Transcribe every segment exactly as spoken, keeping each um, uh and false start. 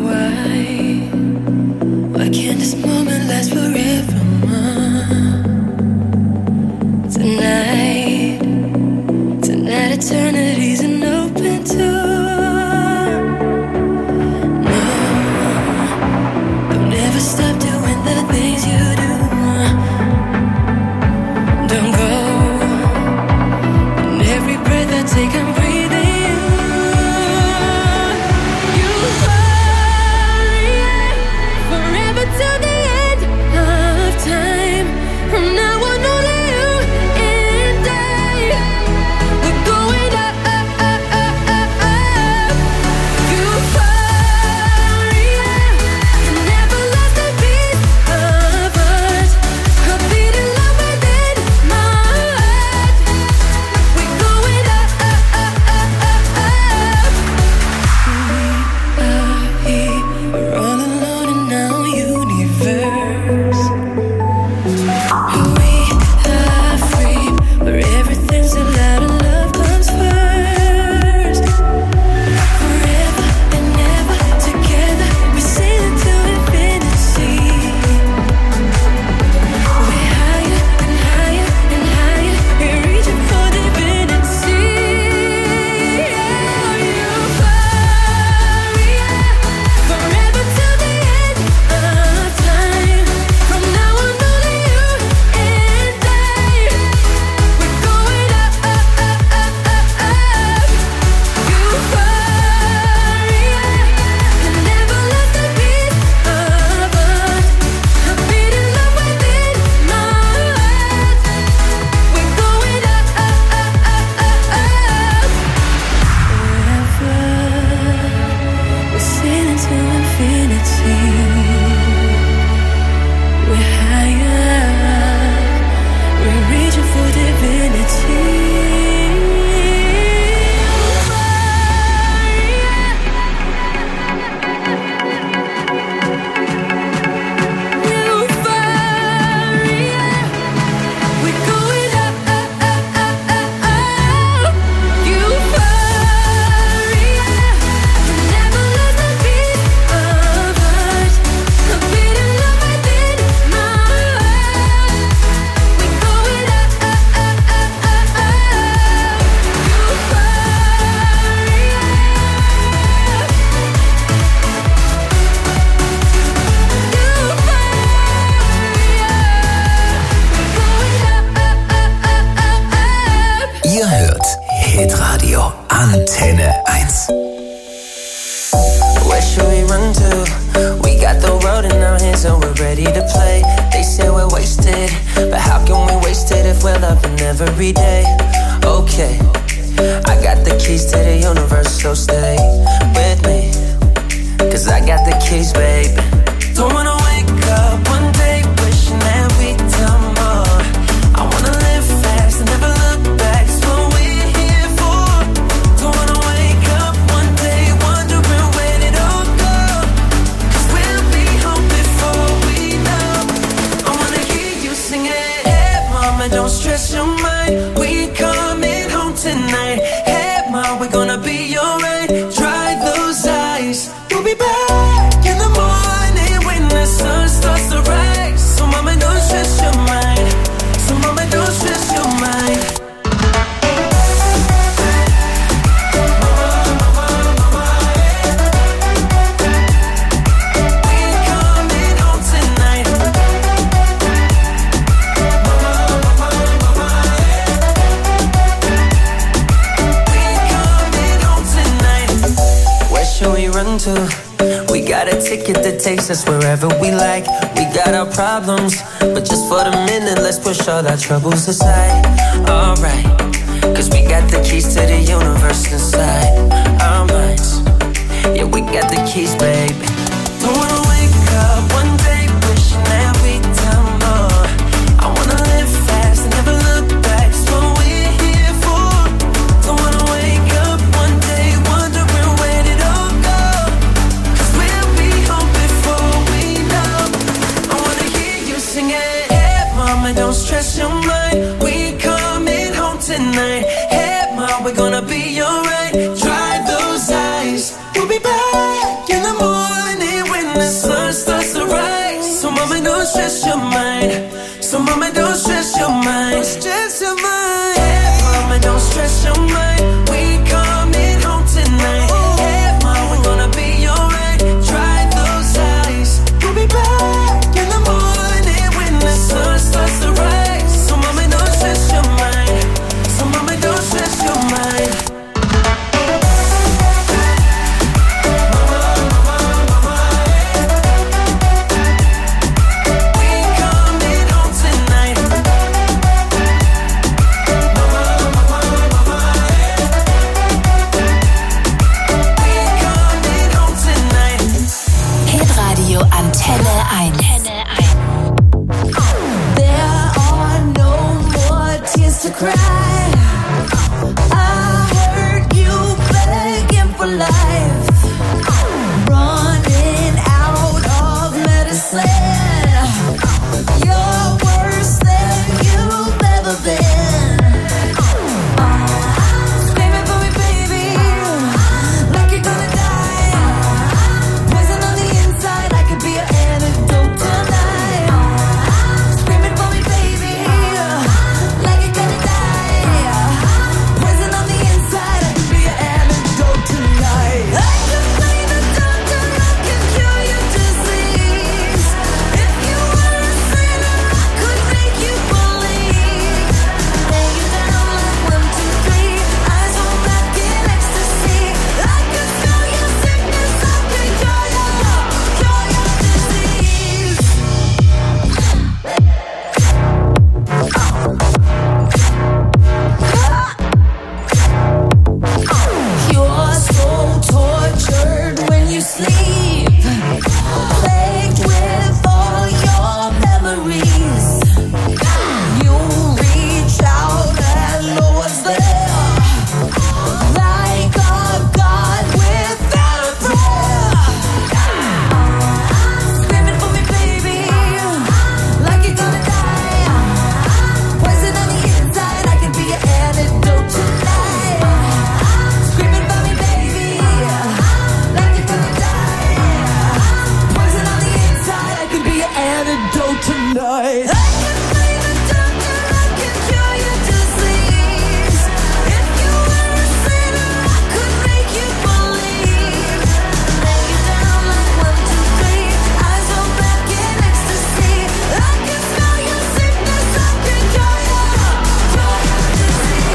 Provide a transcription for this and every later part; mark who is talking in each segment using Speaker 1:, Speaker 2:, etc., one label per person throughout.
Speaker 1: Antenne eins.
Speaker 2: Where should we run to? We got the road in our hands and we're ready to play. They say we're wasted, but how can we waste it if we're loving every day? Okay, I got the keys to the universe, so stay with me, 'cause I got the keys, baby. Don't wanna wake up one day wishing that we'd done more. I wanna live fast and never look back, it's what we're here for. Don't wanna wake up one day wondering where did it all go, 'cause we'll be home before we know. I wanna hear you sing it. Hey mama, don't stress your mind, we coming home tonight. Hey mom, we're gonna be alright. Dry those eyes, we'll be back in the morning when the sun starts to rise. So mama, don't stress your mind. So mama, don't stress your mind. To. We got a ticket that takes us wherever we like. We got our problems, but just for the minute, let's push all our troubles aside. Alright, 'cause we got the keys to the universe inside our minds. Yeah, we got the keys, baby. Don't wanna wake up one day wishing that we'd done more. I wanna live fast and never look back, it's what we're here for. Don't wanna wake up one day wondering where did it all go. Don't stress your mind, we coming home tonight. Hey mom, we're gonna be alright. Dry those eyes, we'll be back in the morning So mama, don't stress your mind. Stress your mind. Yeah, mama, don't stress your mind. We coming home tonight. Yeah, mama, we're gonna be alright. Dry those eyes. We'll be back in the morning when the sun starts to rise. So mama, don't stress your mind. So mama, don't stress your mind.
Speaker 3: Antenne eins.
Speaker 4: There are no more tears to cry. I heard you begging for life, running out of medicine. You're worse than you've ever been. Screaming for me, baby, like you're gonna die. Poison on the inside, I could be an antidote tonight. Screaming for me, baby, like you're gonna die. Poison on the inside, I could be an antidote tonight. I could play the doctor, I could cure your disease. If you were a sinner, I could make you believe. Lay you down like one, two, three, eyes roll back in ecstasy. I could spell your sickness, I could cure your, cure your disease. You're so tortured when you sleep, plagued with all your memories. You reach out and no one's there, like a god without a prayer. Screaming for me, baby, like you're gonna die. Poison on the inside, I could be your antidote tonight. Screaming for me, baby, like you're gonna die. Poison on the inside, I could be your antidote tonight. I can play the doctor, I can cure your disease. If you were a sinner, I could make you believe. Lay you down like one, two, three, eyes roll back in ecstasy. I can smell your sickness, I can cure your, cure your disease.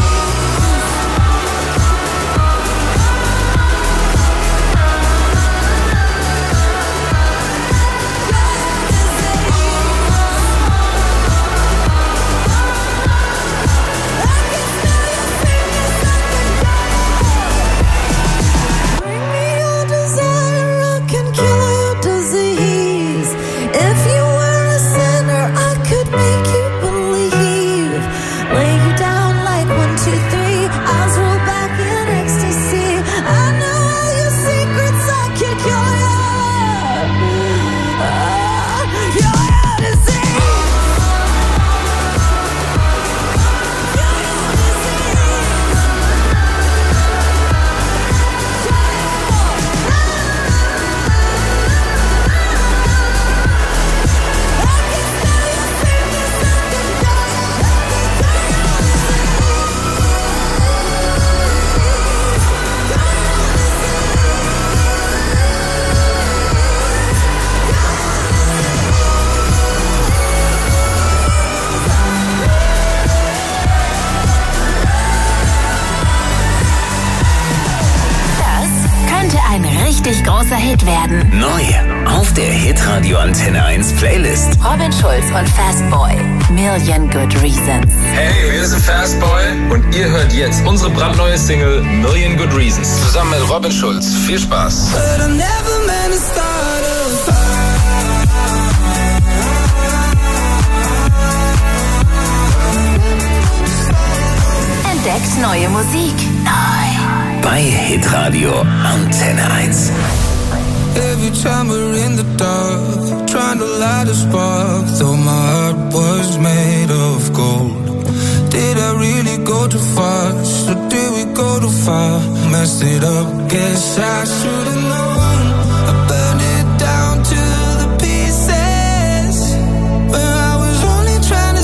Speaker 4: Bring me your desire, I can cure your disease. If you were a sinner, I could make you believe. Lay you down like one, two, three, eyes roll back in ecstasy. I know all your secrets, I can cure your, uh, cure your disease. Cure your disease.
Speaker 3: Das könnte ein richtig großer Hit werden.
Speaker 1: Neu auf der Hitradio Antenne eins Playlist.
Speaker 3: Robin Schulz und Fastboy. Million Good Reasons.
Speaker 5: Hey, wir sind Fastboy und ihr hört jetzt unsere brandneue Single Million Good Reasons. Zusammen mit Robin Schulz. Viel Spaß.
Speaker 2: But I'm never meant to start a fire.
Speaker 3: Entdeckt neue Musik. Neu.
Speaker 1: Bei Hitradio Antenne eins.
Speaker 2: Every time we're in the dark, trying to light a spark, though my heart was made of gold. Did I really go too fast, or did we go too far? Messed it up, guess I should've known. I burned it down to the pieces, when I was only trying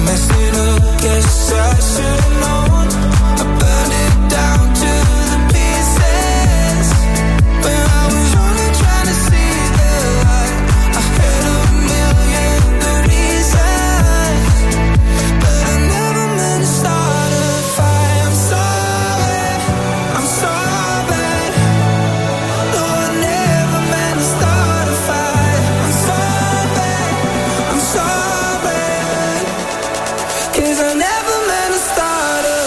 Speaker 6: messed it up, guess I should've known. I burned it down to the pieces. When I was only trying to see the light, I had a million good reasons, but I never meant to start a fight. I'm sorry, I'm sorry. No, I never meant to start a fight. I'm sorry, I'm sorry, 'cause I never meant to start a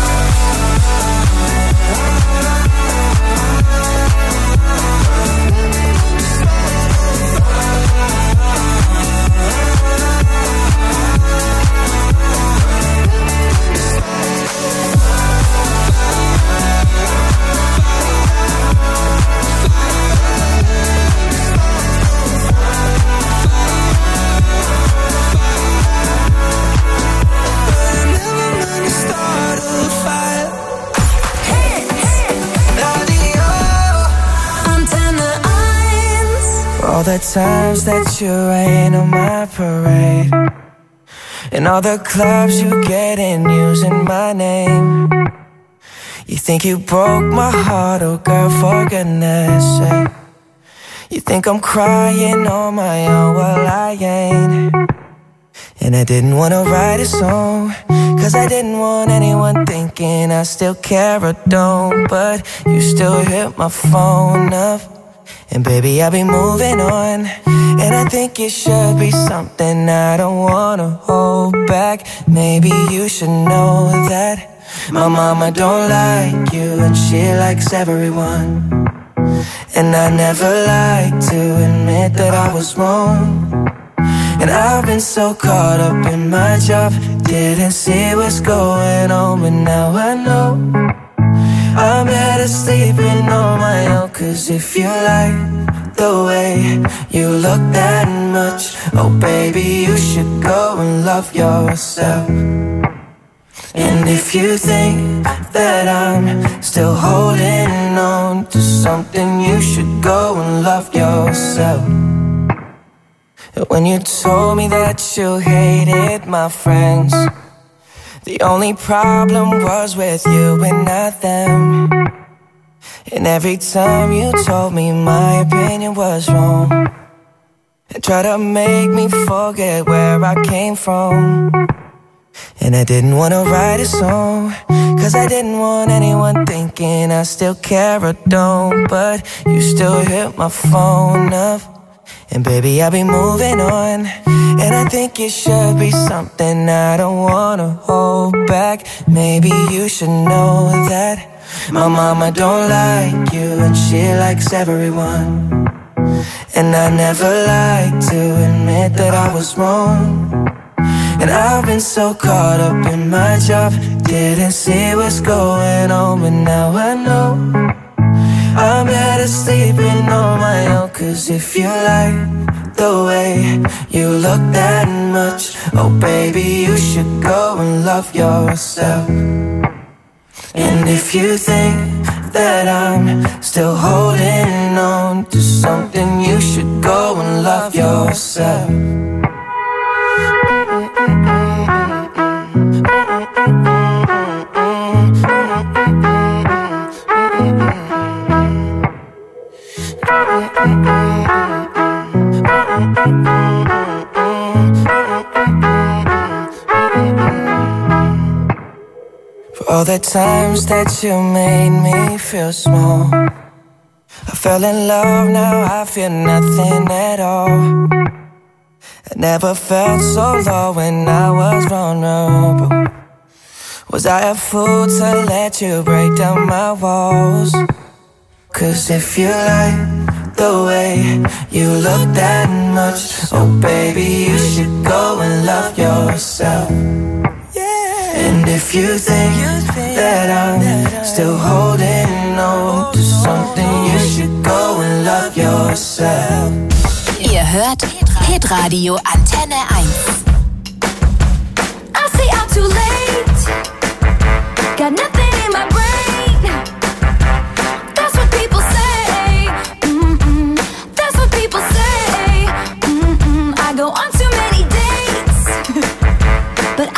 Speaker 6: all the times that you rain on my parade, and all the clubs you get in using my name. You think you broke my heart, oh girl, for goodness sake. You think I'm crying on my own, well I ain't. And I didn't wanna write a song, 'cause I didn't want anyone thinking I still care or don't. But you still hit my phone up, and baby, I'll be moving on. And I think it should be something I don't wanna hold back. Maybe you should know that my mama don't like you, and she likes everyone. And I never like to admit that I was wrong. And I've been so caught up in my job, didn't see what's going on, but now I know I'm better sleeping on my own. 'Cause if you like the way you look that much, oh baby, you should go and love yourself. And if you think that I'm still holding on to something, you should go and love yourself. When you told me that you hated my friends, the only problem was with you and not them. And every time you told me my opinion was wrong, and tried to make me forget where I came from. And I didn't wanna write a song, 'cause I didn't want anyone thinking I still care or don't. But you still hit my phone up, and baby, I'll be moving on. And I think it should be something I don't wanna hold back. Maybe you should know that my mama don't like you, and she likes everyone. And I never like to admit that I was wrong. And I've been so caught up in my job, didn't see what's going on, but now I know I'm better sleeping on my own. 'Cause if you like the way you look that much, oh baby, you should go and love yourself. And if you think that I'm still holding on to something, you should go and love yourself. For all the times that you made me feel small, I fell in love, now I feel nothing at all. I never felt so low when I was vulnerable. Was I a fool to let you break down my walls? 'Cause if you like the way you look that much, oh baby, you should go and love yourself. And if you think that I'm still holding on to something, you should go and love yourself.
Speaker 3: Ihr hört Hitradio Antenne eins.
Speaker 4: I say I'm too late, got nothing in my brain. That's what people say. Mm-mm. That's what people say. Mm-mm. I go on too many dates, but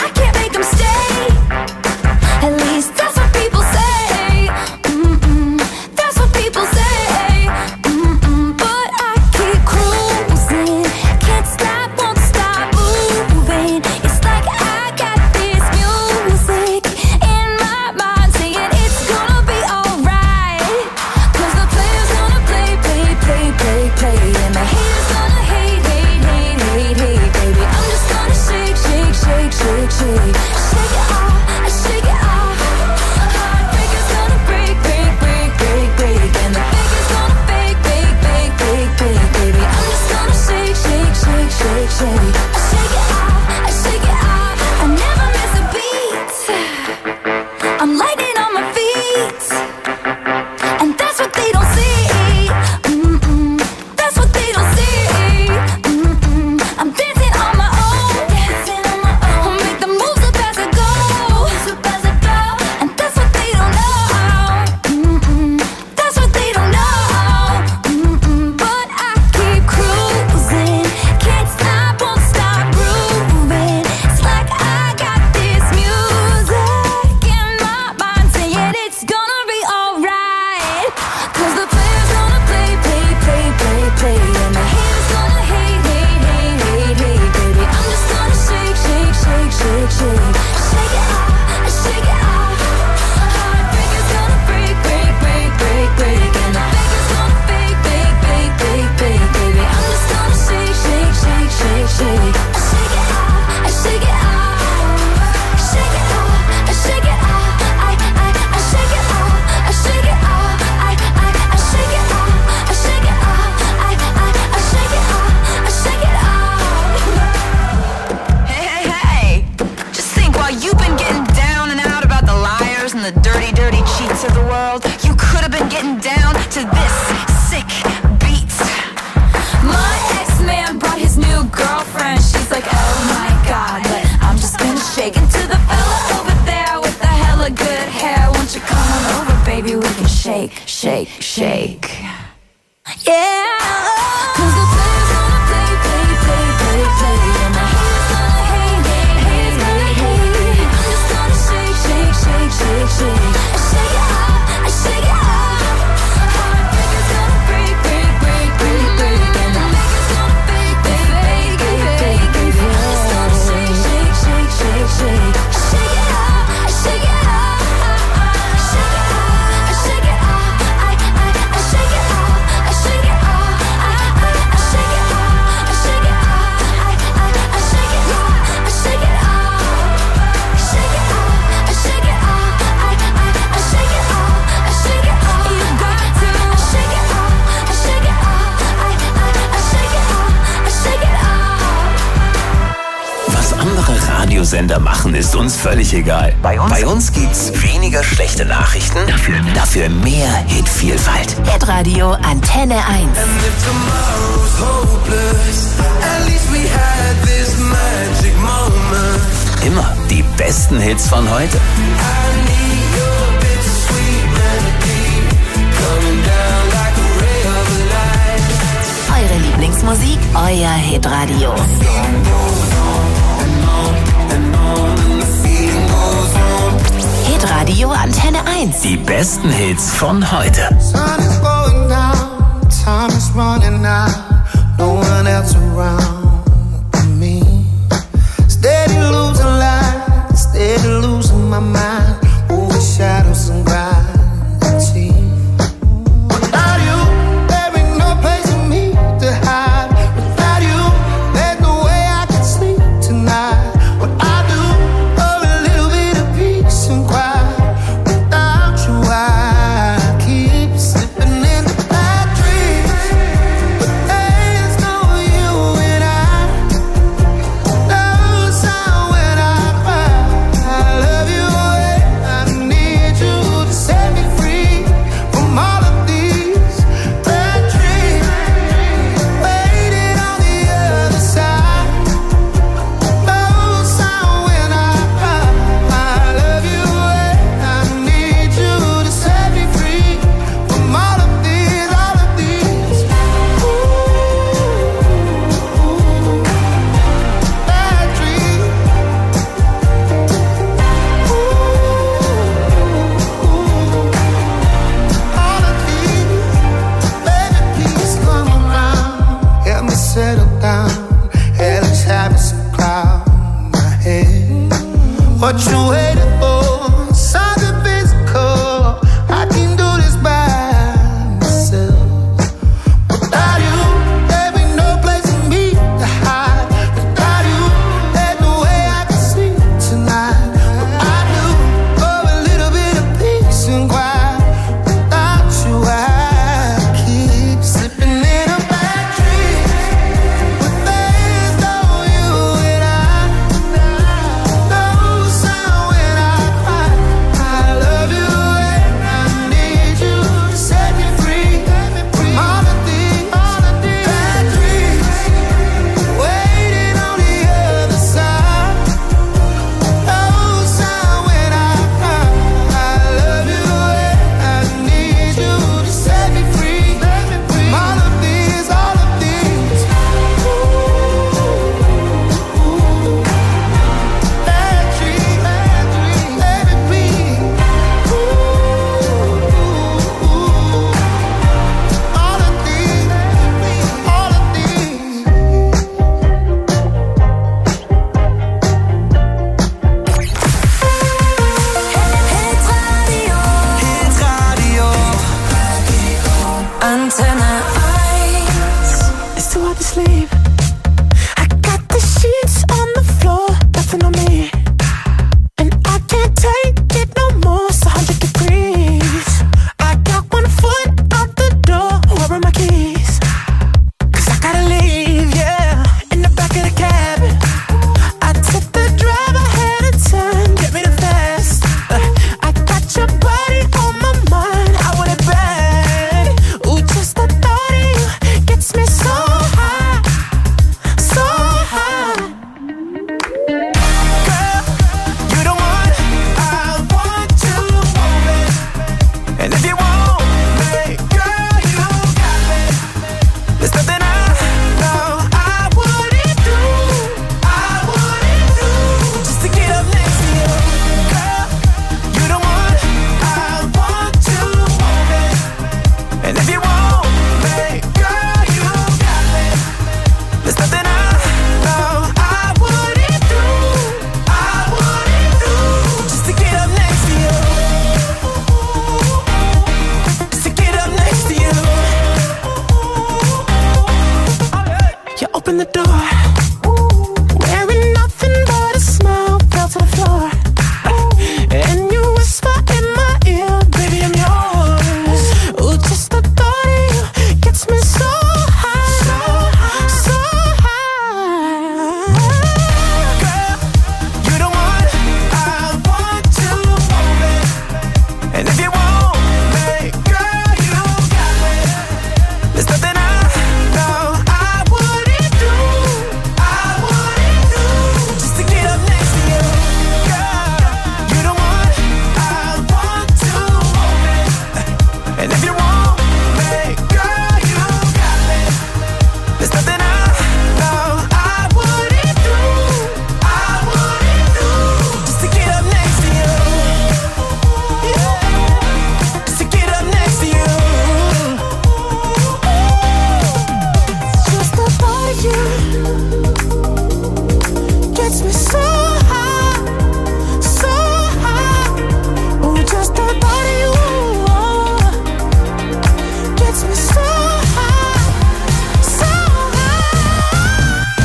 Speaker 4: world, you could have been getting down to this sick beat. My ex-man brought his new girlfriend. She's like, oh my god, but I'm just gonna shake it to the fella over there with the hella good hair. Won't you come on over, baby, we can shake, shake, shake. Yeah, cause the players gonna play, play, play, play, play, and the haters gonna hate, hate, hate, hate, hate. I'm just gonna shake, shake, shake, shake, shake. I shake it up, I shake it up. Heartbreakers gonna break, break, break, break, break, and the makers gonna fake, fake, fake, fake, fake. I'm just gonna shake, shake, shake, shake, shake. I shake it up, I shake it up. I shake it up, I shake it up. I, I, I shake it up. I shake it up, I, I, I shake it up, I shake it up, I, I, I shake it up, I shake it up, shake it up, I shake it up, I, I, I shake it up, I shake it up. You got to shake it up, I shake it up, I, I, I shake it up, I shake it up.
Speaker 1: Was andere Radiosender machen, ist uns völlig egal. Bei uns, Bei uns gibt's weniger schlechte Nachrichten, dafür, dafür mehr Hitvielfalt.
Speaker 3: Hitradio Antenne eins.
Speaker 6: And if tomorrow's hopeless, at least we had this magic moment.
Speaker 1: Immer die besten Hits von heute.
Speaker 6: I need your bittersweet melody, coming down like a ray of light.
Speaker 3: Eure Lieblingsmusik, euer Hitradio. Hitradio Antenne eins.
Speaker 1: Die besten Hits von heute.
Speaker 7: Sun is going down, time is running out, no one else around but me. Steady losing light, steady losing my mind, moving shadows and gravity. Without you, there ain't no place for me to hide. Without you, there's no way I can sleep tonight. What I do for a little bit of peace and quiet. Without you, I keep slipping into bad dreams. But there's no you and I. No sound when I cry. I love you and I need you to set me free from all of these bad dreams. Waiting on the other side. No sound when I cry. I love you and I need you to set me free from all of these, all of these. Ooh, bad dreams. Ooh, all of these. Baby, please come around. Help me settle down. Hell is having some cloud in my head. What you waiting for? Something physical. I can do this by myself. Without you, there ain't no place for me to hide. Without you, there's no way I can sleep tonight. What I do for a little bit of peace and quiet. Without you, I keep slipping in a bad dream. But there's no you and I. No sound when I
Speaker 6: door. Wearing nothing but a smile, fell to the floor. And you whisper in my ear, baby, I'm yours. Ooh, just the thought of you gets me so high, so high, so high. Girl, you the one I want to hold it. And if you want me, girl, you got me. There's nothing I know I wouldn't do, I wouldn't do, just to get up next to you. Girl, you the one I want to hold it. And if you want me, girl, you got me. There's nothing I know I wouldn't do, I wouldn't do, just to get up next to you. Yeah, just to get up next to you. Just the thought of you gets me so high, so high. Oh, just the thought of you gets me so high, so high.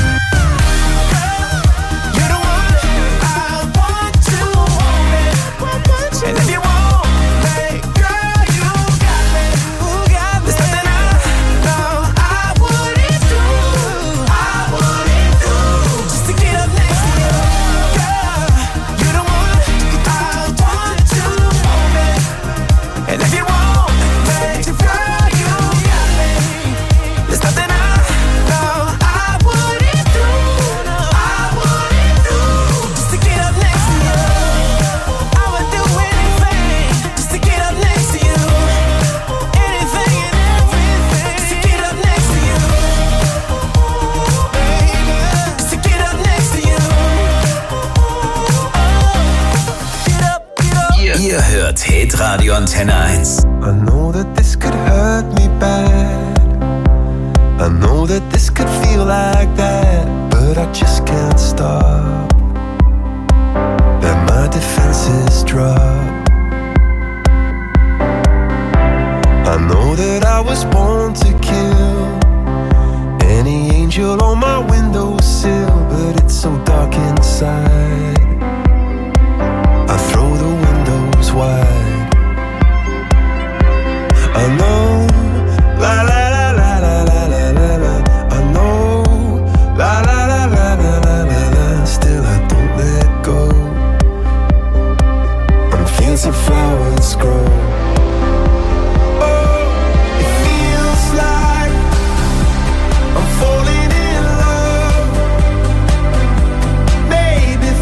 Speaker 6: You're the one I want to hold it. And if you want me, girl, you got me. There's nothing I know I wouldn't do, I wouldn't do, just to get up next to you. Girl, you're the one I want to hold it. And if you want me, girl, you got me. There's nothing I know I wouldn't do, I wouldn't do, just to get up next to you. I would do anything just to get up next to you. Anything and everything just to get up next to you. Baby, just to get up next to you. Get up, get up.
Speaker 1: Ihr hört Hitradio Antenne eins.
Speaker 8: I know that this could hurt me bad. I know that this could feel like that, but I just can't stop. Let my defenses drop. I know that I was born to kill any angel on my windowsill, but it's so dark inside. I throw the windows wide. I know, la la la la la la la la la. I know, la la la la la la la la. Still I don't let go. And fields of flowers grow. Oh, it feels like I'm falling in love. Maybe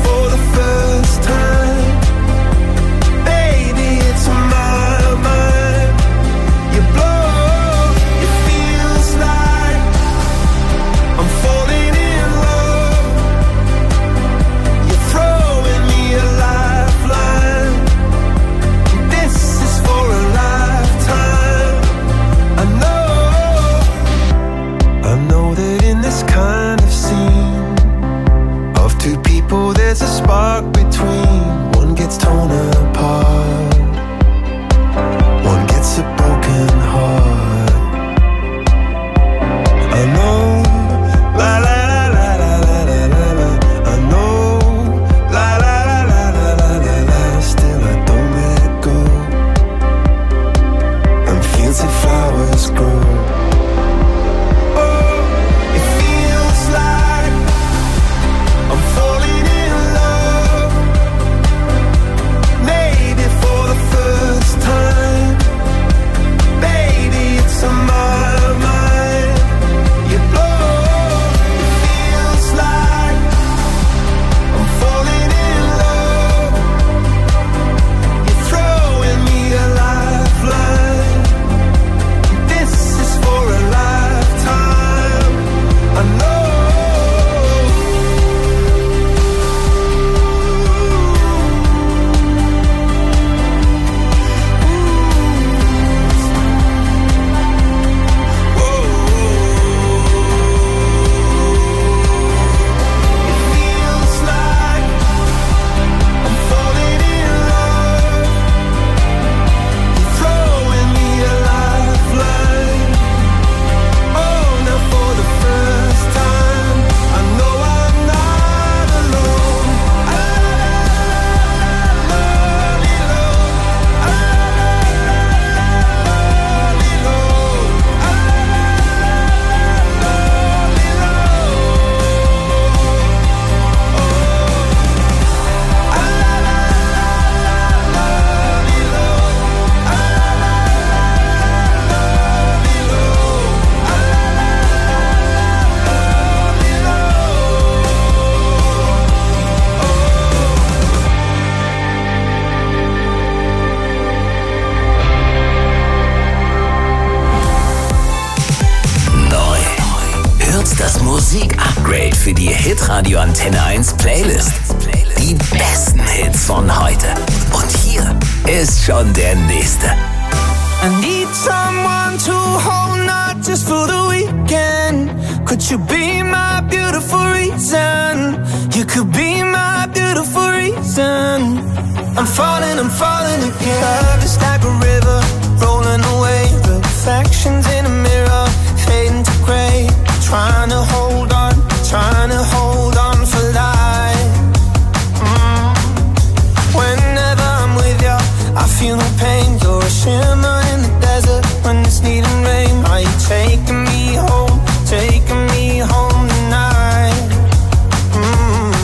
Speaker 1: Music Upgrade für die Hitradio Antenne eins Playlist. Die besten Hits von heute. Und hier ist schon der nächste.
Speaker 6: I need someone to hold, not just for the weekend. Could you be my beautiful reason? You could be my beautiful reason. I'm falling, I'm falling again. Love is like a river, rolling away. Reflections in a mirror, fading to gray. Trying to hold on, trying to hold on for life. Mm. Whenever I'm with you, I feel no pain. You're a shimmer in the desert when it's needing rain. Are you taking me home, taking me home tonight? Mm.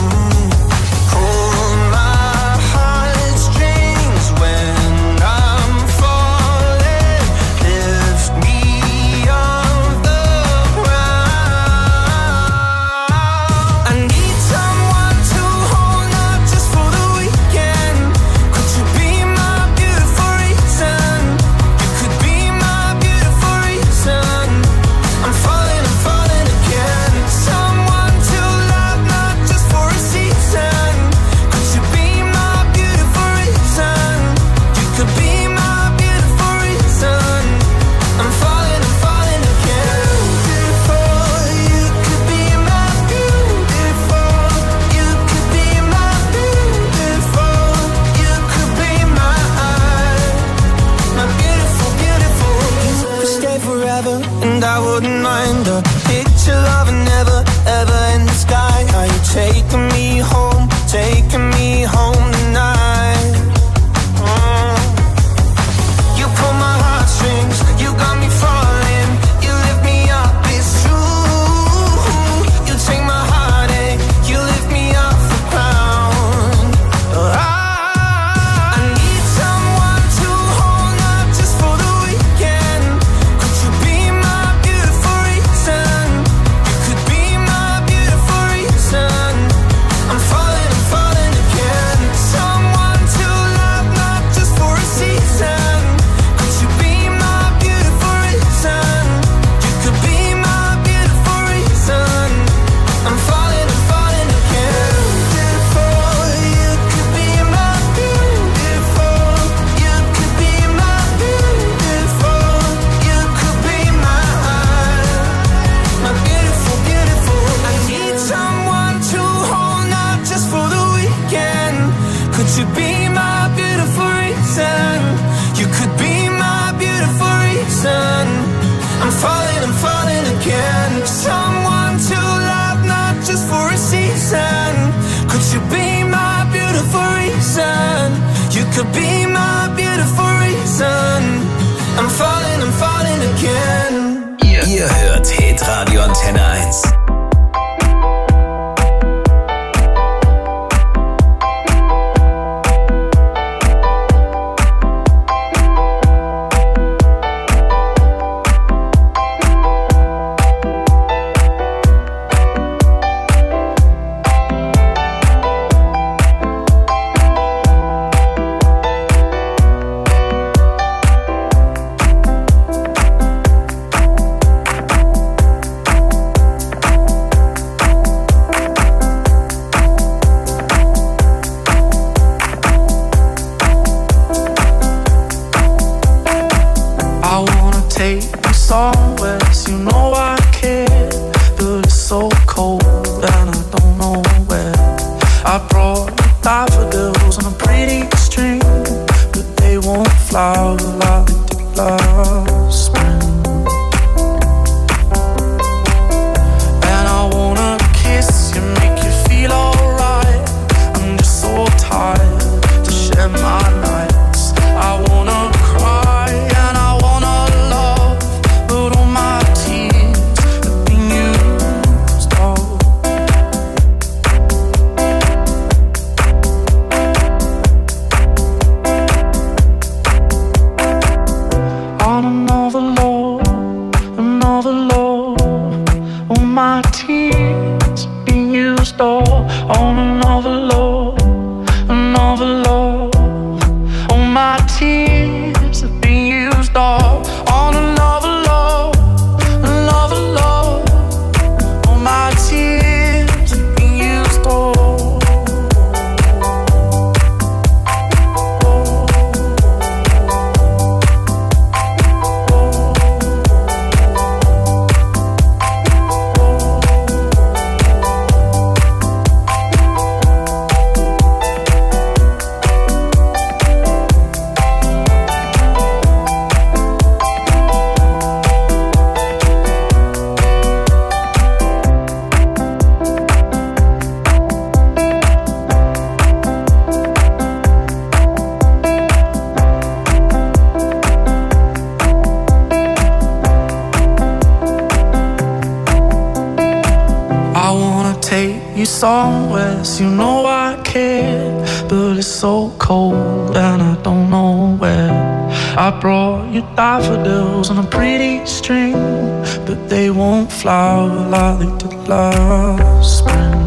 Speaker 6: Pull my heartstrings when I'm falling. Lift me off the ground. I need someone to hold, not just for the weekend. Could you be my beautiful reason? You could be my beautiful reason. I'm falling, I'm falling again. Someone to love, not just for a season. Could you be my beautiful reason? You could be my beautiful reason. I'm falling, I'm falling again. Beautiful, you could be my beautiful. You could be my beautiful. You could be my, my beautiful, beautiful. You could stay forever, and I wouldn't mind a picture of a never, ever in the sky. Are you taking me home, taking me home tonight? Mm. You pull my heartstrings, you got me falling. You lift me up, it's true. You take my heartache, you lift me off the ground. I, I need someone to hold, not just for the weekend. Could you be my beautiful reason? You could be my beautiful reason. I'm falling, I'm falling again. Someone to love, not just for a season. Could you be my beautiful reason? You could be my beautiful reason. I'm falling, I'm falling again. Beautiful, you could be my beautiful. You could be my beautiful. You could be my, my beautiful, beautiful. I need someone to hold, not just for the weekend. Could you be my beautiful reason? You could be my beautiful reason. I'm falling, I'm falling again. Someone to love, not just for a season. Could you be my beautiful reason? You could be my beautiful reason. I'm falling, I'm falling again.
Speaker 1: Ihr hört Hitradio Antenne eins.
Speaker 9: I wanna take you somewhere, you know I care, but it's so cold and I don't know where. I brought daffodils on a pretty string, but they won't flower like they did last spring. And I wanna kiss you, make you feel alright. I'm just so tired to share my nights. I wanna cry and I wanna love, but all my tears have been used up. On another love, another love, all my tears have been used up. On another love, another love, all my tears have been used up. On another love, another love, all my tears take you somewhere, so you know I care. But it's so cold and I don't know where. I brought you daffodils on a pretty string, but they won't flower like they did last spring.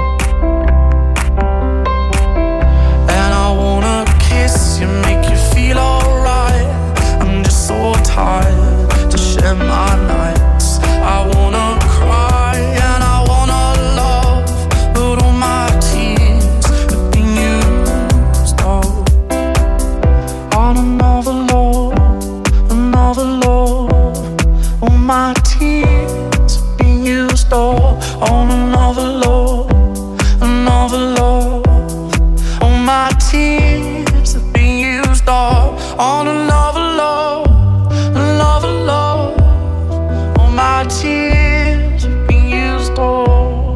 Speaker 9: And I wanna kiss you, make you feel alright. I'm just so tired to share my nights. I wanna cry and I wanna love, but all my tears have been used up on another love, another love. All my tears have been used up on another love, another love. All my tears have been used up on another love, another love. All my tears have been used up.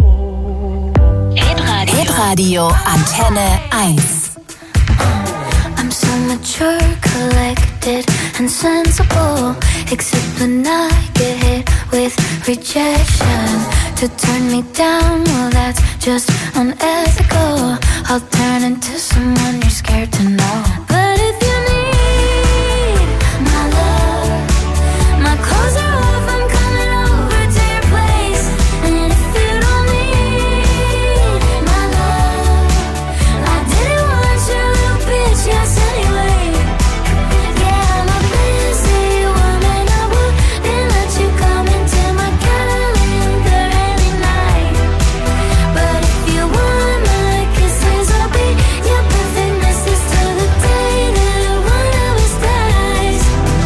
Speaker 3: Hitradio Antenne eins.
Speaker 10: I'm so mature, collected and sensible, except when I get hit with rejection. To turn me down, well that's just unethical. I'll turn into someone you're scared to know. But if you need my love, my clothes are off, I'm coming over to your place. And if you don't need my love, I didn't want your little bitch, yes anyway. Yeah, I'm a busy woman, I wouldn't let you come into my calendar any night. But if you want my kisses, I'll be your perfect missus till the day that one of us dies.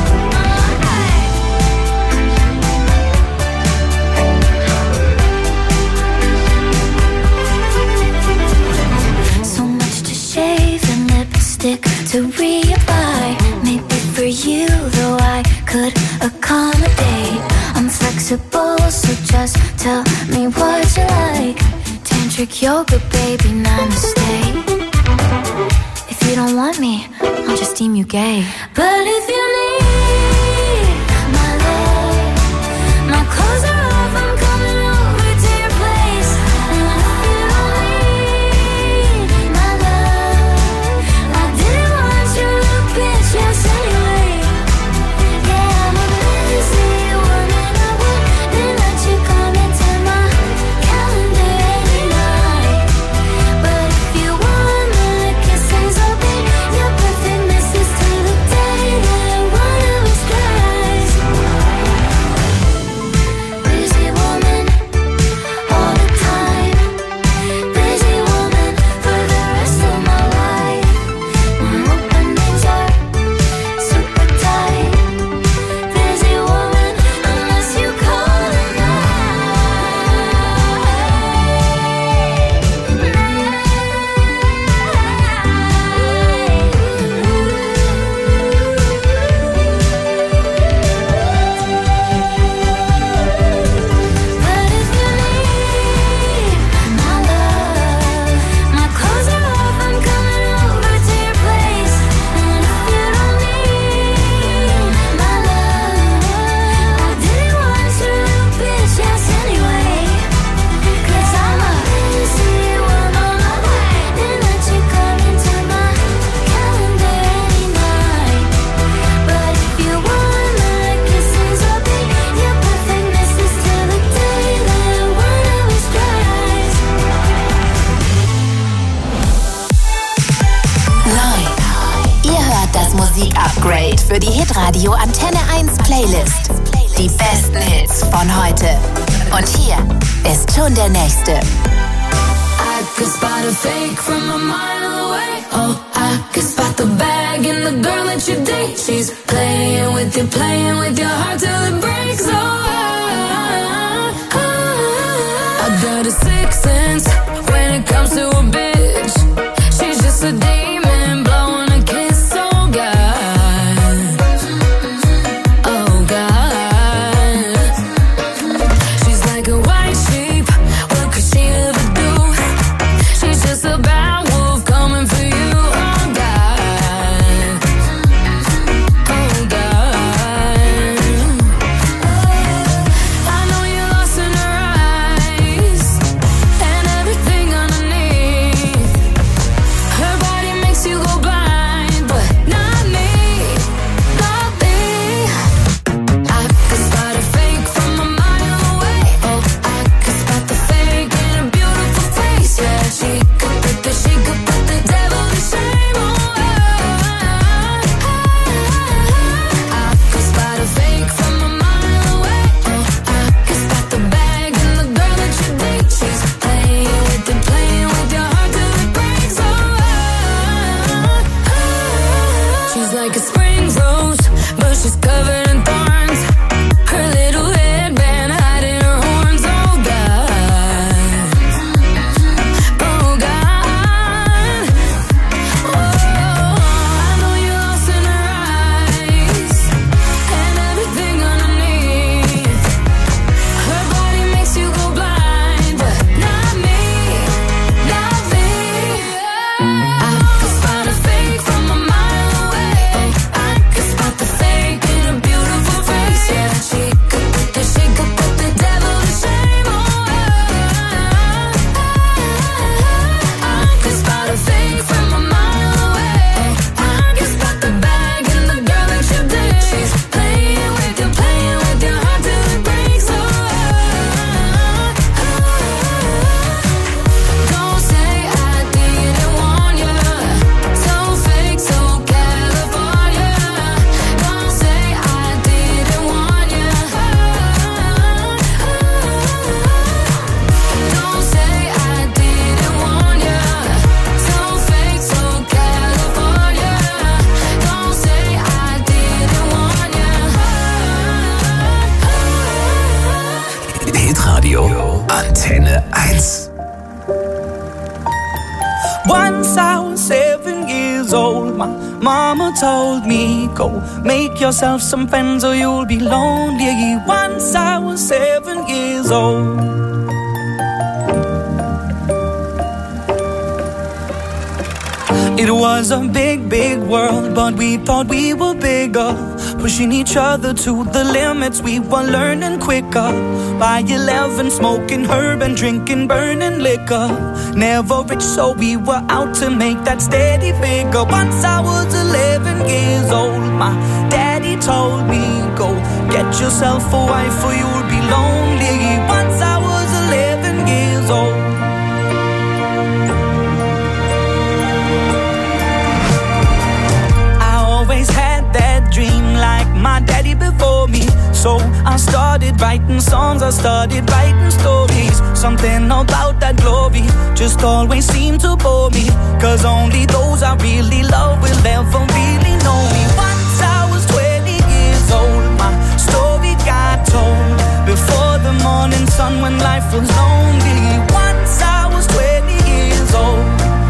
Speaker 10: So much to shave and lipstick to reapply. Maybe for you, though I could accommodate. I'm flexible, so just tell me what you like. Tantric yoga, baby, namaste. If you don't want me, I'll just deem you gay. But if you need my love, my clothes are off, I'm coming over to your place. And if you don't need my love, I didn't want your little bitch, yes anyway. Yeah, I'm a busy woman, I wouldn't let you come into my calendar any night. But if you want my kisses, I'll be your perfect missus till the day that one of us dies. Busy woman, all the time. Busy woman for the rest of my life. My openings are super tight. Busy woman, unless you call it But if you need my love, my clothes are off, I'm coming over to your place. And if you don't need my love, I didn't want your little bitch, yes anyway. 'Cause I'm a busy woman, I wouldn't let you come into my calendar any night. But if you want my kisses, I'll be your perfect missus till the day that one of us dies.
Speaker 3: Neu. Ihr hört das Musik-Upgrade für die Hitradio Antenne eins Playlist. Die besten Hits von heute. Und hier ist schon der nächste.
Speaker 4: I could spot a fake from a mile away. Oh, I could spot the bag in the girl that you date. She's playing with you, playing with your heart till it breaks. Oh, I, I, I got a sixth sense when it comes to a bitch. She's just a demon blowing a kiss. Oh God, oh God. She's like a white sheep. What could she ever do? She's just a bad wolf coming for you. Oh God, oh God. I know you're lost in her eyes.
Speaker 11: years old, my mama told me, go make yourself some friends or you'll be lonely. Once I was seven years old. It was a big, big world, but we thought we were bigger, pushing each other to the limits. We were learning quicker. By eleven, smoking herb and drinking burning liquor. Never rich, so we were out to make that steady figure. Once I was eleven years old, my daddy told me, go get yourself a wife or you'll be lonely. Once I was eleven years old. Always had that dream like my daddy before me. So I started writing songs, I started writing stories. Something about that glory just always seemed to bore me, cause only those I really love will ever really know me. Once I was twenty years old, my story got told before the morning sun when life was lonely. Once I was twenty years old.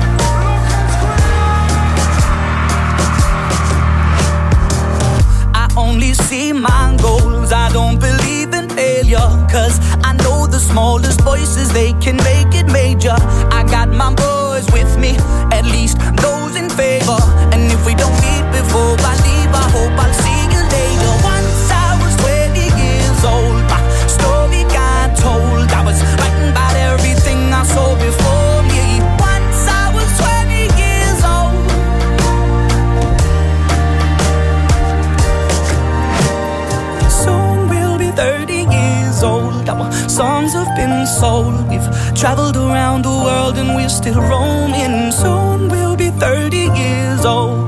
Speaker 11: Only see my goals, I don't believe in failure, cause I know the smallest voices, they can make it major. I got my boys with me, at least those in favor. And if we don't meet before I leave, I hope I'll see you later. Once I was twenty years old, my story got told. I was writing about everything I saw before me. Once I was twenty years old. thirty years old, our songs have been sold. We've traveled around the world and we're still roaming. Soon we'll be thirty years old.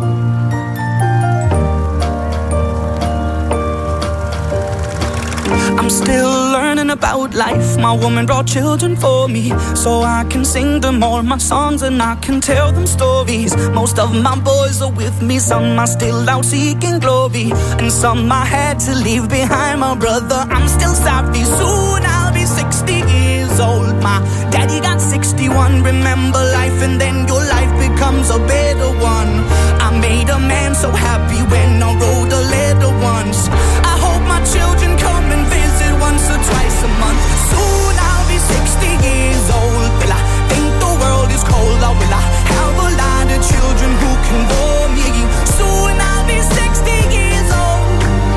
Speaker 11: I'm still learning about life. My woman brought children for me, so I can sing them all my songs and I can tell them stories. Most of my boys are with me, some are still out seeking glory, and some I had to leave behind. My brother, I'm still sorry. Soon I'll be sixty years old. My daddy got sixty-one. Remember life and then your life becomes a better one. I made a man so happy when I wrote a letter once. I hope my children come and visit once or twice a month. Soon I'll be sixty years old. Will I think the world is cold, or will I have a lot of children who can bore me? Soon I'll be sixty years old.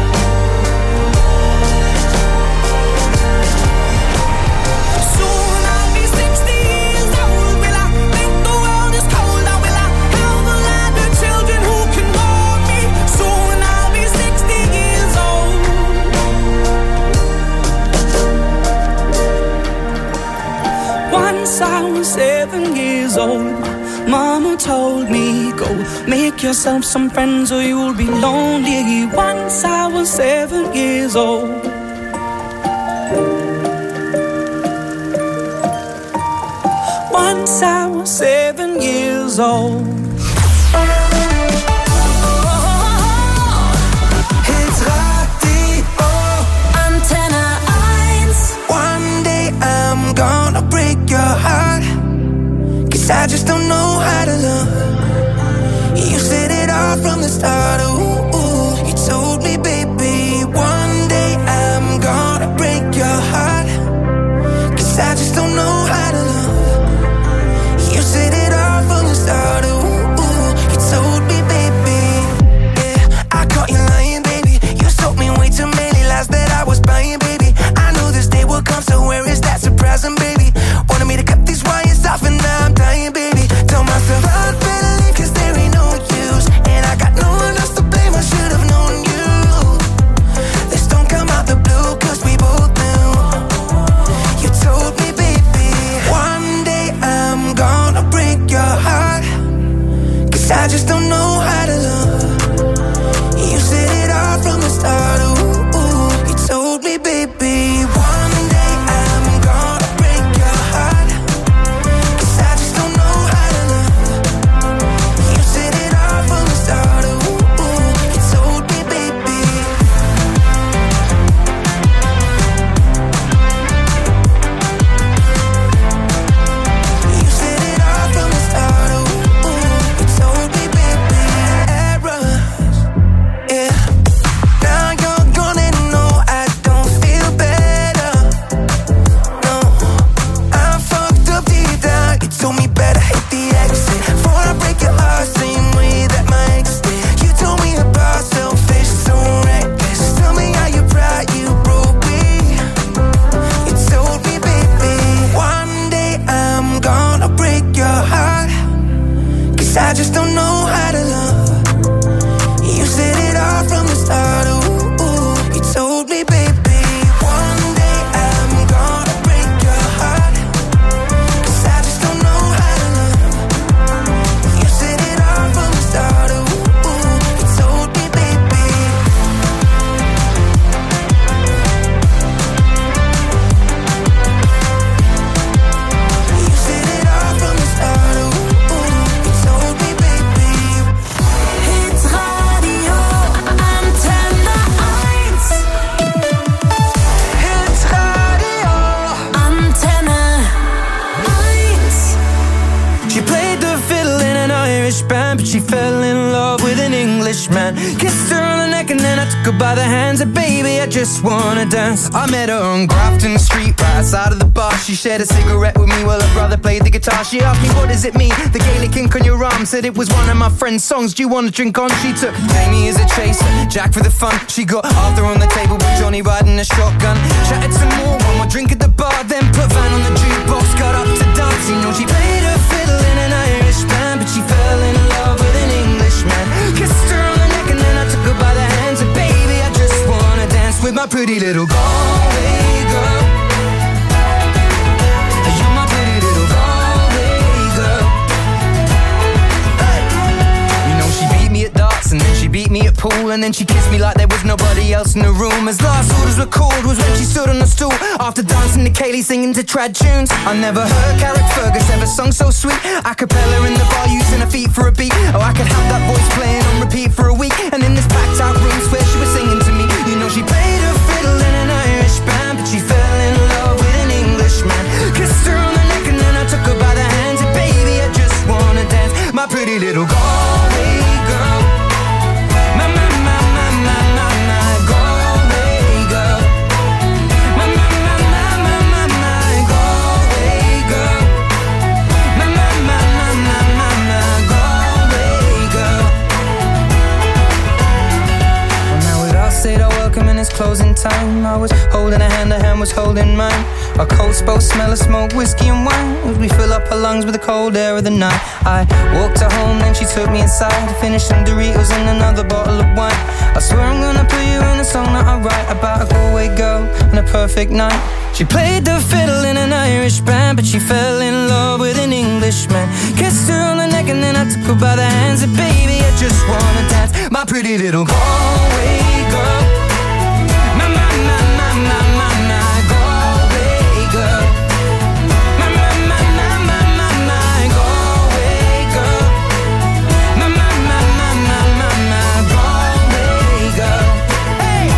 Speaker 11: Soon I'll be sixty years old. Will I think the world is cold, or will I have a lot of children who can bore me? Soon I'll be sixty years old. Once I was seven years old, my mama told me, go make yourself some friends or you'll be lonely. Once I was seven years old. Once I was seven years old.
Speaker 7: Hits Radio Antenne eins. One day I'm gonna break your heart, cause I just don't know how to love. You said it all from the start. Ooh, ooh. You told me, baby, one day I'm gonna break your heart, cause I just don't know how to love. You said it all from the start. Ooh, ooh. You told me, baby, yeah, I caught you lying, baby. You sold me way too many lies that I was buying, baby. I knew this day would come, so where is that surprising, baby? Wanted me to cut these wires off and now I'm dying, baby. Tell myself I'd better leave cause there ain't no use, and I got no one else to blame, I should have known you. This don't come out the blue cause we both knew. You told me, baby, one day I'm gonna break your heart, cause I just don't know how to love. You said it all from the start. Ooh, ooh. You told me, baby, one day I'm gonna break your heart, cause I just don't know how to love. You said it all from the start. Ooh, ooh. You told me, baby. You said it all from the start. Ooh, ooh. You told me, baby.
Speaker 6: band, but she fell in love with an Englishman. Kissed her on the neck and then I took her by the hands. And baby, I just wanna dance. I met her on Grafton Street, right outside of the bar. She shared a cigarette with me while her brother played the guitar. She asked me, what does it mean? The Gaelic ink on your arm. Said it was one of my friend's songs. Do you want to drink on? She took Jamie as a chaser, Jack for the fun. She got Arthur on the table with Johnny riding a shotgun. Chatted some more, one more drink at the bar, then put Van on the jukebox. Got up to dance, you know she played her fiddle in an Irish band, but she fell in love with an Englishman. Kissed her on the neck and then I took her by the hands. And baby, I just wanna dance with my pretty little Galway girl. You're my pretty little Galway girl. Hey. You know she beat me at darts and then she beat me at pool, and then she kissed me like there was nobody else in the room. As last orders were called was when she stood on the stool after dancing to Kaylee singing to trad tunes. I never heard Carrick Fergus ever sung so sweet. A cappella in the bar using her feet for a beat. Oh, I could have that voice playing on repeat for a week. And in this packed out room where she was singing to me. You know she played her fiddle in an Irish band, but she fell in love with an Englishman. Kissed her on the neck and then I took her by the hands. And baby, I just wanna dance, my pretty little Galway girl. My, my, my, my, my, my, my Galway girl. My, my, my, my, my, my, my Galway girl. My, my, my, my, my, my, my Galway girl. Well, now we'd all said our welcome and it's closing time. I was holding her hand, her hand was holding mine. Our coats both smell of smoke, whiskey and wine, as we fill up her lungs with the cold air of the night. I walked her home, then she took me inside to finish some Doritos and another bottle of wine. I swear I'm gonna put you in a song that I write about a Galway girl and a perfect night. She played the fiddle in an Irish band, but she fell in love with an Englishman. Kissed her on the neck and then I took her by the hands. And baby, I just wanna dance, my pretty little Galway girl. My, my, my, my, my, my, my Galway girl. My, my, my, my, my, my, my Galway girl. My, my, my, my, my, my, my Galway girl. Hey!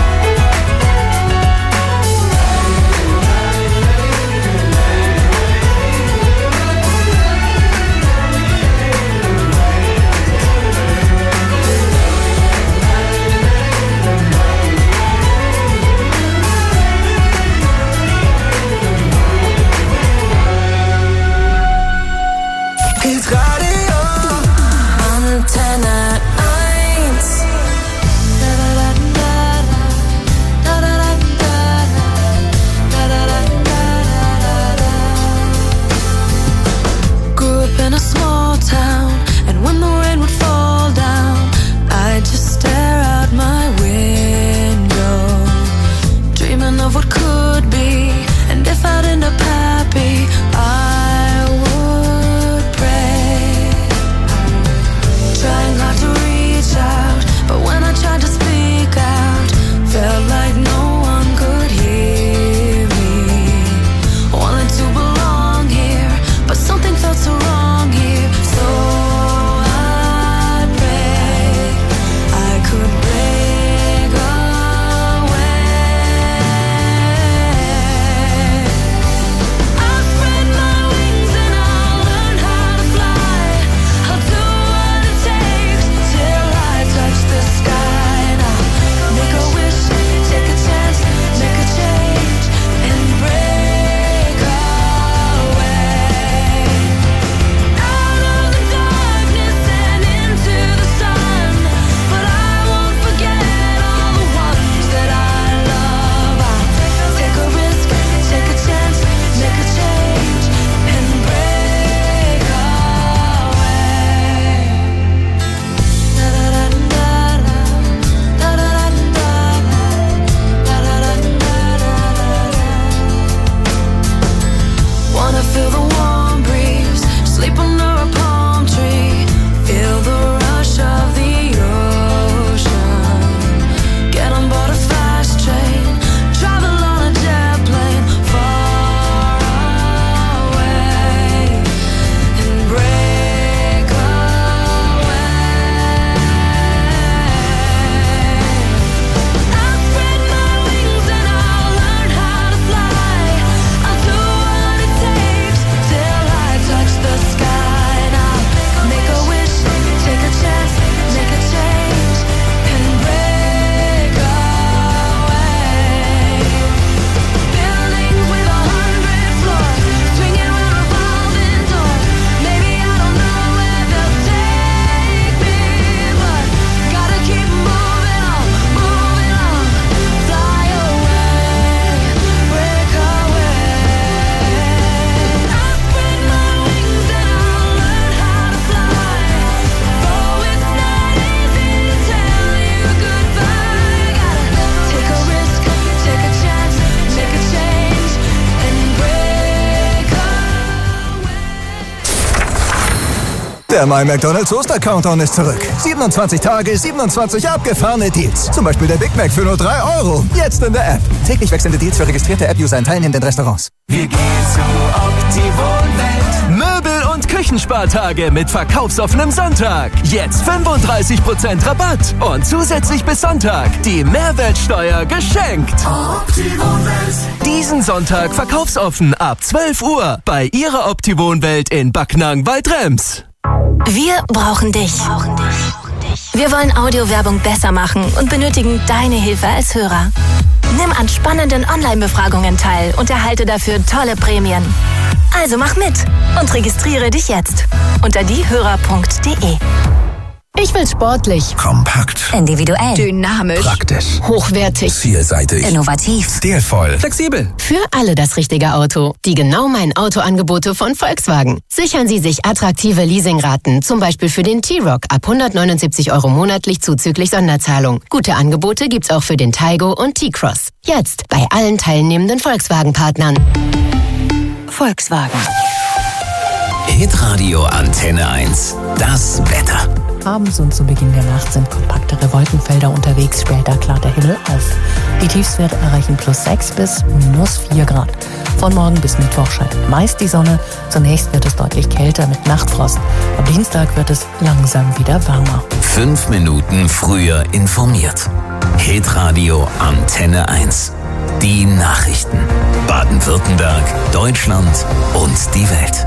Speaker 12: Der My McDonald's Oster-Countdown ist zurück. siebenundzwanzig Tage, siebenundzwanzig abgefahrene Deals. Zum Beispiel der Big Mac für nur drei Euro. Jetzt in der App. Täglich wechselnde Deals für registrierte App-User in teilnehmenden Restaurants.
Speaker 1: Wir gehen zu Optiwohnwelt. Möbel- und Küchenspartage mit verkaufsoffenem Sonntag. Jetzt fünfunddreißig Prozent Rabatt. Und zusätzlich bis Sonntag die Mehrwertsteuer geschenkt. Optiwohnwelt. Diesen Sonntag verkaufsoffen ab zwölf Uhr bei Ihrer Optiwohnwelt in Backnang-Waldrems.
Speaker 3: Wir brauchen dich. Wir wollen Audiowerbung besser machen und benötigen deine Hilfe als Hörer. Nimm an spannenden Online-Befragungen teil und erhalte dafür tolle Prämien. Also mach mit und registriere dich jetzt unter diehörer punkt de. Ich will sportlich,
Speaker 12: Kompakt,
Speaker 3: individuell, dynamisch,
Speaker 12: praktisch,
Speaker 3: hochwertig,
Speaker 12: vielseitig,
Speaker 3: innovativ,
Speaker 12: stilvoll,
Speaker 1: Flexibel.
Speaker 3: für alle das richtige Auto. Die genau mein Autoangebote von Volkswagen. Sichern Sie sich attraktive Leasingraten, zum Beispiel für den T-Roc ab hundertneunundsiebzig Euro monatlich zuzüglich Sonderzahlung. Gute Angebote gibt's auch für den Taigo und T-Cross. Jetzt bei allen teilnehmenden Volkswagen-Partnern. Volkswagen.
Speaker 1: Hitradio Antenne eins. Das Wetter.
Speaker 13: Abends und zu Beginn der Nacht sind kompaktere Wolkenfelder unterwegs, später klart der Himmel auf. Die Tiefstwerte erreichen plus sechs bis minus vier Grad. Von morgen bis Mittwoch scheint meist die Sonne. Zunächst wird es deutlich kälter mit Nachtfrost. Am Dienstag wird es langsam wieder wärmer.
Speaker 1: Fünf Minuten früher informiert. Hitradio Antenne eins. Die Nachrichten. Baden-Württemberg, Deutschland und die Welt.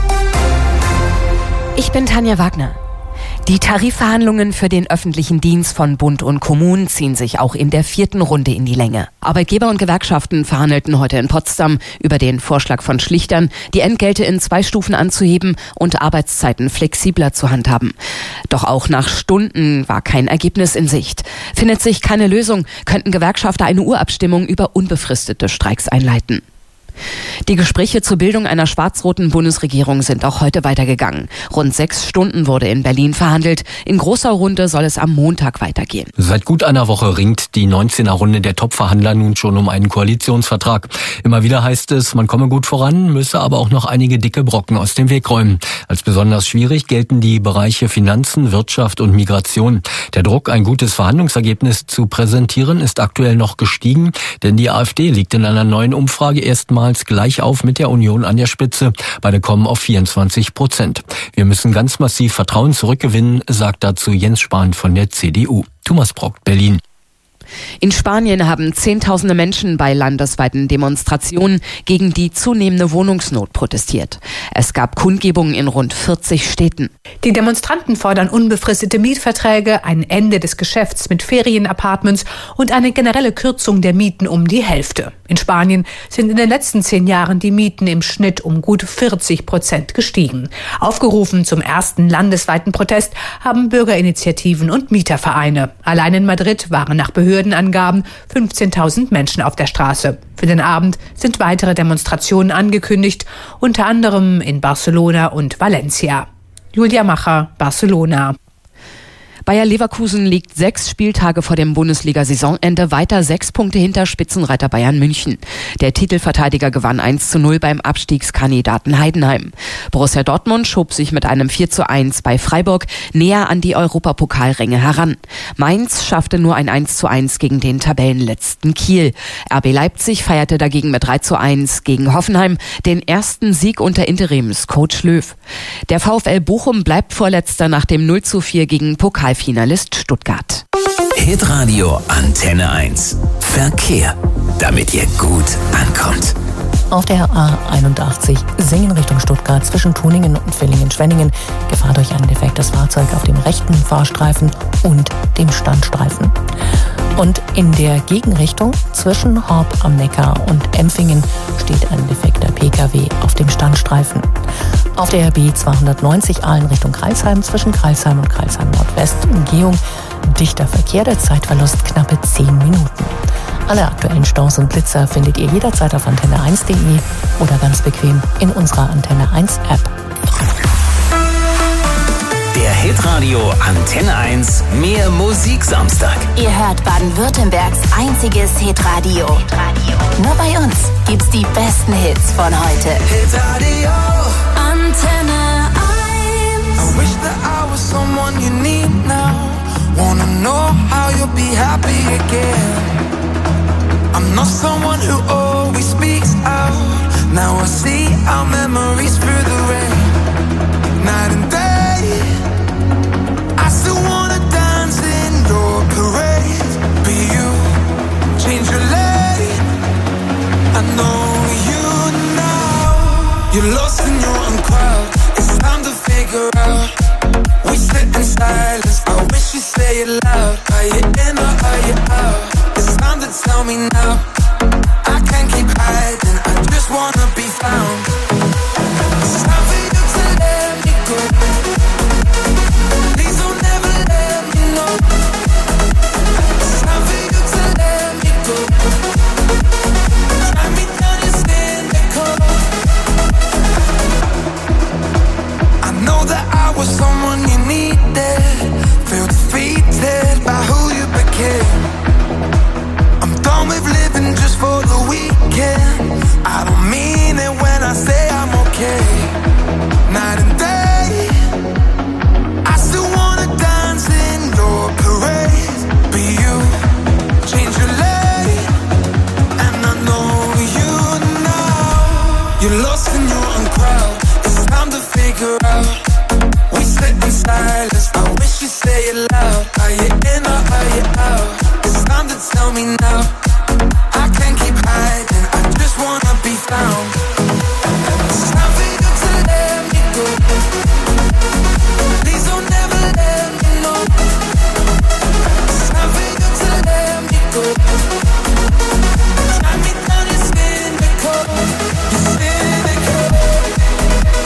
Speaker 14: Ich bin Tanja Wagner. Die Tarifverhandlungen für den öffentlichen Dienst von Bund und Kommunen ziehen sich auch in der vierten Runde in die Länge. Arbeitgeber und Gewerkschaften verhandelten heute in Potsdam über den Vorschlag von Schlichtern, die Entgelte in zwei Stufen anzuheben und Arbeitszeiten flexibler zu handhaben. Doch auch nach Stunden war kein Ergebnis in Sicht. Findet sich keine Lösung, könnten Gewerkschafter eine Urabstimmung über unbefristete Streiks einleiten. Die Gespräche zur Bildung einer schwarz-roten Bundesregierung sind auch heute weitergegangen. Rund sechs Stunden wurde in Berlin verhandelt. In großer Runde soll es am Montag weitergehen.
Speaker 15: Seit gut einer Woche ringt die neunzehner Runde der Top-Verhandler nun schon um einen Koalitionsvertrag. Immer wieder heißt es, man komme gut voran, müsse aber auch noch einige dicke Brocken aus dem Weg räumen. Als besonders schwierig gelten die Bereiche Finanzen, Wirtschaft und Migration. Der Druck, ein gutes Verhandlungsergebnis zu präsentieren, ist aktuell noch gestiegen, denn die AfD liegt in einer neuen Umfrage erstmals gleich auf mit der Union an der Spitze. Beide kommen auf vierundzwanzig Prozent. Wir müssen ganz massiv Vertrauen zurückgewinnen, sagt dazu Jens Spahn von der C D U. Thomas Brock, Berlin.
Speaker 14: In Spanien haben Zehntausende Menschen bei landesweiten Demonstrationen gegen die zunehmende Wohnungsnot protestiert. Es gab Kundgebungen in rund vierzig Städten.
Speaker 16: Die Demonstranten fordern unbefristete Mietverträge, ein Ende des Geschäfts mit Ferienapartments und eine generelle Kürzung der Mieten um die Hälfte. In Spanien sind in den letzten zehn Jahren die Mieten im Schnitt um gut vierzig Prozent gestiegen. Aufgerufen zum ersten landesweiten Protest haben Bürgerinitiativen und Mietervereine. Allein in Madrid waren nach Behördenangaben fünfzehntausend Menschen auf der Straße. Für den Abend sind weitere Demonstrationen angekündigt, unter anderem in Barcelona und Valencia. Julia Macher, Barcelona.
Speaker 14: Bayer Leverkusen liegt sechs Spieltage vor dem Bundesliga-Saisonende weiter sechs Punkte hinter Spitzenreiter Bayern München. Der Titelverteidiger gewann eins zu null beim Abstiegskandidaten Heidenheim. Borussia Dortmund schob sich mit einem vier zu eins bei Freiburg näher an die Europapokalränge heran. Mainz schaffte nur ein eins zu eins gegen den Tabellenletzten Kiel. R B Leipzig feierte dagegen mit drei zu eins gegen Hoffenheim den ersten Sieg unter Interimscoach Löw. Der VfL Bochum bleibt Vorletzter nach dem null zu vier gegen Pokalfinalist Stuttgart.
Speaker 1: Hitradio Antenne eins. Verkehr, damit ihr gut ankommt.
Speaker 13: Auf der A einundachtzig Singen Richtung Stuttgart zwischen Tuningen und Villingen-Schwenningen Gefahr durch ein defektes Fahrzeug auf dem rechten Fahrstreifen und dem Standstreifen. Und in der Gegenrichtung zwischen Horb am Neckar und Empfingen steht ein defekter P K W auf dem Standstreifen. Auf der B zweihundertneunzig Aalen Richtung Crailsheim zwischen Crailsheim und Crailsheim Nordwest Umgehung dichter Verkehr, der Zeitverlust knappe zehn Minuten. Alle aktuellen Staus und Blitzer findet ihr jederzeit auf antenne eins punkt de oder ganz bequem in unserer Antenne eins App.
Speaker 1: Der Hitradio Antenne eins Mehr Musik Samstag.
Speaker 3: Ihr hört Baden-Württembergs einziges Hitradio. Nur bei uns gibt's die besten Hits von heute.
Speaker 1: Hitradio
Speaker 3: Antenne eins.
Speaker 17: you'll be happy again. I'm not someone who always speaks out. Now I see our memories through the rain. Night and day, I still wanna dance in your parade. But you change your lane. I know you now. You're lost in your own crowd. It's time to figure out. We sit in silence. I wish you'd say it loud. Are you in or are you out? It's time to tell me now. I can't keep hiding. I just wanna be found. It's time for you to let me go. Please don't ever let me know. It's time for you to let me go. Drag me down and stand the cold. I know that I was someone you needed.